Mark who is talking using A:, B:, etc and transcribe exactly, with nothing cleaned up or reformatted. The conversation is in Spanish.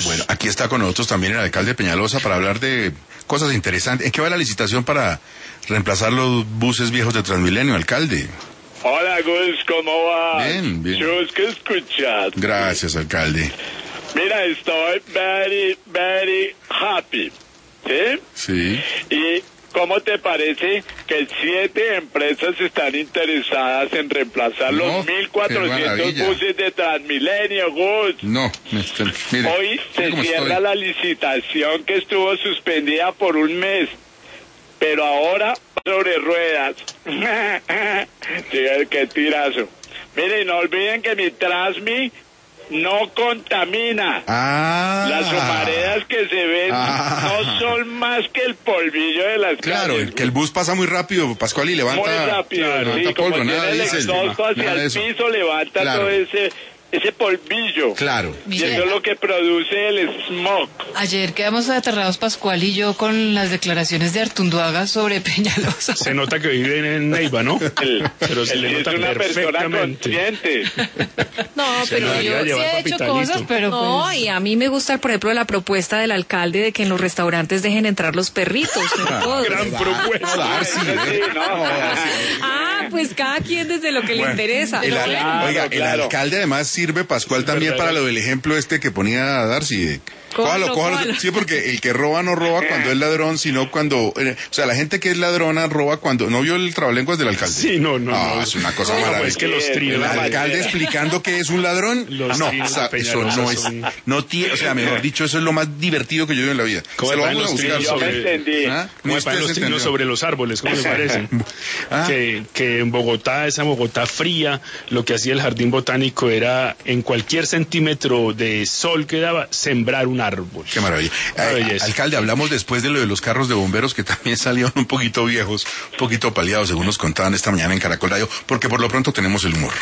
A: Bueno, aquí está con nosotros también el alcalde de Peñalosa para hablar de cosas interesantes. ¿En qué va la licitación para reemplazar los buses viejos de Transmilenio, alcalde?
B: Hola, Gus, ¿cómo va?
A: Bien, bien.
B: Gus, ¿qué escuchas?
A: Gracias, alcalde.
B: Mira, estoy very, very happy, ¿sí?
A: Sí.
B: Y ¿cómo te parece que siete empresas están interesadas en reemplazar
A: No,
B: los mil cuatrocientos
A: qué maravilla.
B: buses de Transmilenio, Gus?
A: No, este, mire,
B: Hoy se
A: mire cómo
B: cierra
A: estoy.
B: la licitación que estuvo suspendida por un mes, pero ahora sobre ruedas. Sí, qué tirazo. Miren, no olviden que mi Transmi no contamina.
A: Ah.
B: Las humaredas que se ven
A: Ah.
B: no son más que el polvillo de las
A: Claro,
B: calles.
A: el, que el bus pasa muy rápido, Pascual, y levanta...
B: Muy rápido,
A: Claro,
B: sí,
A: levanta
B: como
A: polvo,
B: tiene
A: nada
B: el
A: diésel,
B: exhausto hacia
A: nada de
B: el
A: eso.
B: piso, levanta
A: Claro.
B: todo ese ese polvillo.
A: Claro.
B: Y eso es lo que produce el smog.
C: Ayer quedamos aterrados Pascual y yo con las declaraciones de Artunduaga sobre Peñalosa.
D: Se nota que viven en Neiva, ¿no?
B: El,
D: Pero se
B: el
D: le
B: sí es
D: nota
B: una persona
D: perfectamente.
B: consciente.
C: No,
D: Se
C: pero
D: lo
C: yo
D: debería
C: sí
D: llevar
C: he
D: pa'
C: hecho
D: Pitalito.
C: cosas, pero
E: No,
C: pues...
E: y a mí me gusta, por ejemplo, la propuesta del alcalde de que en los restaurantes dejen entrar los perritos. No todos.
D: Gran propuesta.
A: Darcy,
B: Sí,
A: ¿eh?
B: no.
E: Ah, pues cada quien desde lo que
A: Bueno,
E: le interesa.
A: El,
E: Pero
A: al-
E: bueno,
A: oiga,
B: claro.
A: el alcalde además sirve, Pascual, también
D: verdad.
A: para lo del ejemplo este que ponía Darcy. de-
E: Cójalo,
A: Cójalo, cójalo.
E: cójalo.
A: Sí, porque el que roba no roba cuando es ladrón, sino cuando... eh, o sea, la gente que es ladrona roba cuando... ¿No vio el trabalenguas del alcalde?
D: Sí, no, no,
A: Ah,
D: no.
A: es una cosa
D: No,
A: maravillosa.
D: pues que los
B: Sí,
D: trinos.
A: El
B: la
A: alcalde
B: bandera.
A: explicando que es un ladrón,
D: Los
A: no,
D: trinos
A: o sea,
D: de
A: eso no
D: Peñalosa
A: es,
D: son-
A: no tiene, o sea, mejor dicho, eso es lo más divertido que yo veo en la vida.
D: ¿Cómo
A: Se lo
D: me
A: vamos a
D: parecen
A: buscar.
D: los
B: Yo me
D: sobre-
B: entendí.
A: ¿Ah?
D: ¿Cómo
A: Ni
D: me parecen
A: usted
D: los
A: se
D: trinos
A: entendió.
D: sobre los árboles? ¿Cómo le parece?
A: Ah.
D: que, que en Bogotá, esa Bogotá fría, lo que hacía el jardín botánico era, en cualquier centímetro de sol que daba, sembrar un árbol.
A: Qué maravilla.
D: Una
A: Eh,
D: belleza.
A: alcalde, hablamos después de lo de los carros de bomberos que también salieron un poquito viejos, un poquito paliados, según nos contaban esta mañana en Caracol Radio, porque por lo pronto tenemos el humor.